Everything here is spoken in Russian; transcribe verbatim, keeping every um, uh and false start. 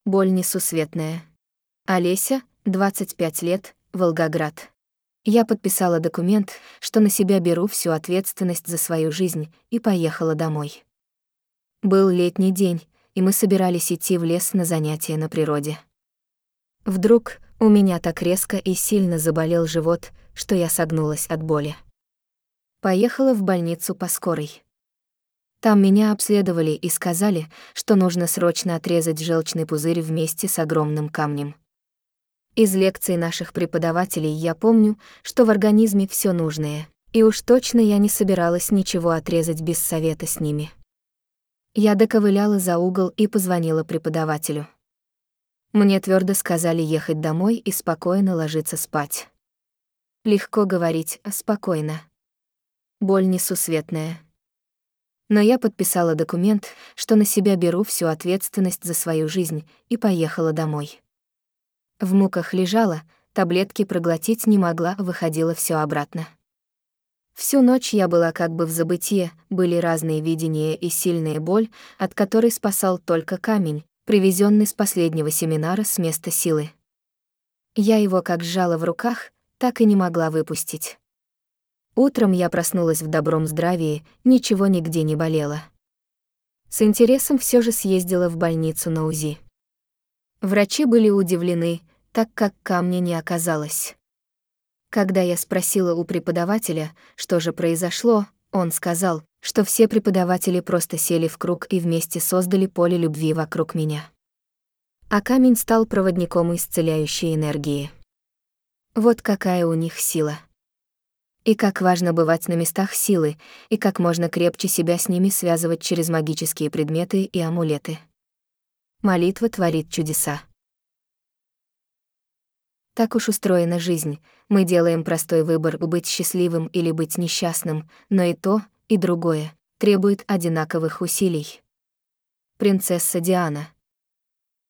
Боль несусветная. Олеся, двадцать пять лет, Волгоград. Я подписала документ, что на себя беру всю ответственность за свою жизнь, и поехала домой. Был летний день, и мы собирались идти в лес на занятия на природе. Вдруг у меня так резко и сильно заболел живот, что я согнулась от боли. Поехала в больницу по скорой. Там меня обследовали и сказали, что нужно срочно отрезать желчный пузырь вместе с огромным камнем. Из лекций наших преподавателей я помню, что в организме все нужное, и уж точно я не собиралась ничего отрезать без совета с ними. Я доковыляла за угол и позвонила преподавателю. Мне твердо сказали ехать домой и спокойно ложиться спать. Легко говорить, а спокойно. Боль несусветная. Но я подписала документ, что на себя беру всю ответственность за свою жизнь, и поехала домой. В муках лежала, таблетки проглотить не могла, выходило все обратно. Всю ночь я была как бы в забытье, были разные видения и сильная боль, от которой спасал только камень, привезенный с последнего семинара с места силы. Я его как сжала в руках, так и не могла выпустить. Утром я проснулась в добром здравии, ничего нигде не болело. С интересом все же съездила в больницу на УЗИ. Врачи были удивлены, так как камня не оказалось. Когда я спросила у преподавателя, что же произошло, он сказал, что все преподаватели просто сели в круг и вместе создали поле любви вокруг меня. А камень стал проводником исцеляющей энергии. Вот какая у них сила. И как важно бывать на местах силы, и как можно крепче себя с ними связывать через магические предметы и амулеты. Молитва творит чудеса. Так уж устроена жизнь, мы делаем простой выбор быть счастливым или быть несчастным, но и то, и другое требует одинаковых усилий. Принцесса Диана.